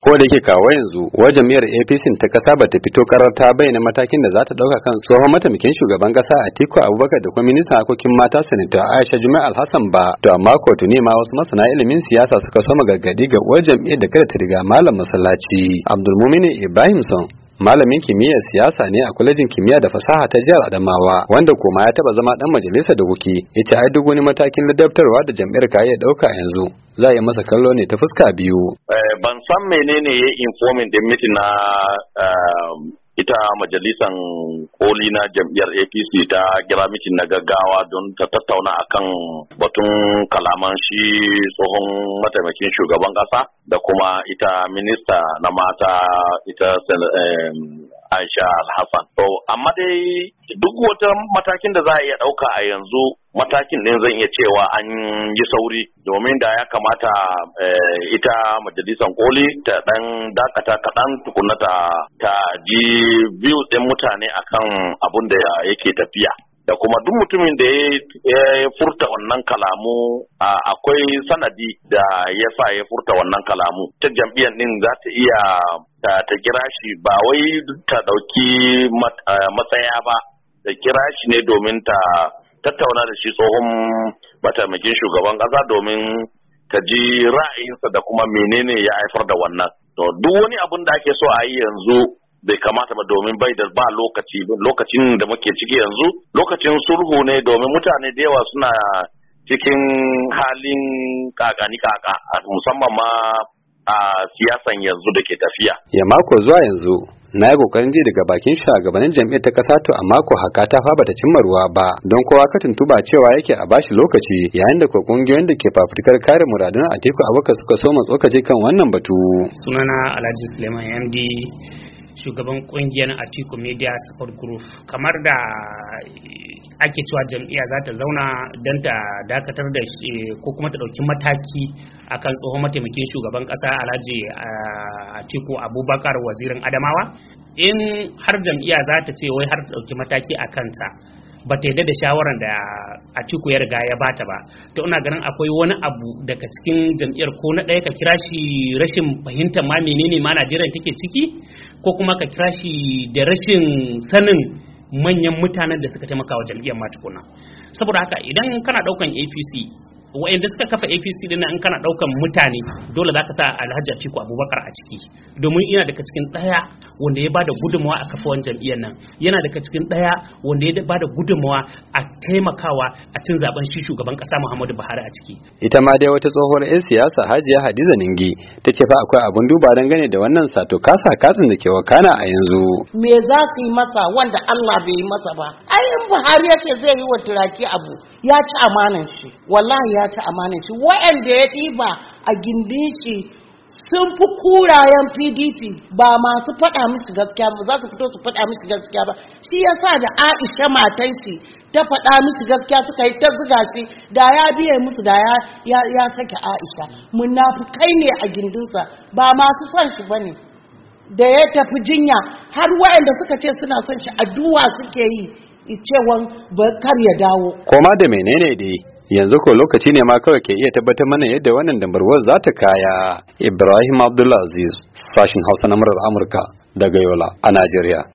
Ko da yake kawo yanzu wa jam'iyyar APC ta kasa bata fito karar ta bayyana matakin da za ta dauka kan tsohon mataimakin shugaban kasa Atiku Abubakar da kuma ministan harkokin mata Sanata Aisha Jummai Alhassan ba, to amma ko tuni ma wasu masana ilimin siyasa suka soma gargadi ga uwar jam'iyyar da kada ta riga malam masallaci. Abdulmumin Ibrahimson malamin kimiyyar siyasa ne a kwalejin kimiyya da fasaha ta jihar Adamawa, wanda kuma ya taba zama dan majalisar dokoki, yace ai duk wani matakin ladabtarwa da jam'iyyar ka iya dauka yanzu za a yi masa kallo ne ta fuska biyu. Ban san menene ya informin din mitin na ita majalisan koli na jam'iyyar APC ta kira mitin na gaggawa don ta tattauna akan batun kalaman shi tsohon mataimakin shugaban kasa da kuma ita minista na mata ita Aisha Alhassan. To amma dai duk wata matakin da za a iya ɗauka a yanzu matakin ɗin zan iya cewa an yi sauri, domin da ya kamata ita majalisar koli ta ɗan dakata kaɗan tukuna ta ji biyu ɗin mutane akan abun da yake tafiya. Da kuma duk mutumin da ya furta wannan kalamu akwai sanadi da ya sa ya furta wannan kalamu. Ta jam'iyyar ɗin za ta iya ta kira shi ba wai ta ɗauki matsaya ba, ta kira shi ne domin ta tattauna da shi tsohon mataimakin shugaban ƙasa domin ta ji ra'ayinsa da kuma menene ya haifar da wannan. To duk wani abun da ake so a yi yanzu bai kamata ba, domin bai da ba lokacin da muke ciki yanzu lokacin sulhu ne, domin mutane da yawa suna cikin halin kakani kaka musamman ma a siyasan yanzu da ke tafiya. Ya mako zuwa yanzu na yi kokarin ji daga bakin shugabannin jam'iyyar ta kasa, to amma ko haka ta fa bata cimma ruwa ba, don kowa ka tuntuba cewa yake a bashi lokaci, yayin da ko kungiyoyin da ke fafutukar kare muradun Atiku Abubakar suka so mu tsokaci kan wannan batu. Sunana Alhaji Suleiman MD, shugaban kungiyar Atiku Media Support Group. Kamar da ake cewa jam'iyya za ta zauna don ta dakatar da ko kuma ta ɗauki mataki akan tsohon mataimakin shugaban ƙasa Alhaji Atiku Abubakar wazirin Adamawa, in har jam'iyya za ta ce wai har ta ɗauki mataki a kansa ba ta yadda da shawaran da Atiku ya riga ya bata ba, to ina ganin akwai wani abu daga cikin jam'iyyar, ko na ɗaya ka kira shi rashin fahimtar ma menene ma Najeriya take ciki, ko kuma ka kira shi da rashin sanin manyan mutanen da suka taimaka wa jam'iyyar ma tukuna. Saboda haka idan kana daukan APC, wa'anda suka kafa APC din in kana daukan mutane, dole zaka sa Alhaji Atiku Abubakar a ciki, domin yana daga cikin daya wanda ya bada gudunmawa a kafuwan jam'iyyar nan, yana daga cikin daya wanda ya bada gudunmawa a taimakawa a cin zaben shi shugaban kasa Muhammadu Buhari a ciki. Ita ma dai wata tsohuwar 'yan siyasa Hajiya Hadiza Ningi ta ce fa akwai abun duba dangane da wannan sato kasa katsin da ke wakana a yanzu. Me za su yi masa wanda Allah bai yi masa ba? Ai in Buhari ya ce zai yi wa turaki abu, ya ci amanan shi, wallahi ya ci amanan shi. Wa'anda ya ɗiba a gindin shi sun fi kurayen PDP, ba masu faɗa mishi gaskiya ba, za su fito su faɗa mishi gaskiya ba. Shi yasa da Aisha matan shi ta faɗa mishi gaskiya suka yi ta zuga shi, da ya biye musu da ya sake Aisha. Munafukai ne a gindinsa, ba masu son shi bane. Da ya tafi jinya har waɗanda suka ce suna son shi addu'a suke yi cewan kar ya dawo. Koma da menene dai yanzu ko lokaci ne ma kawai ke iya tabbatar mana yadda wannan dambarwar za ta kaya. Ibrahim Abdulaziz, sashin Hausa na murar Amurka daga Yola a Najeriya.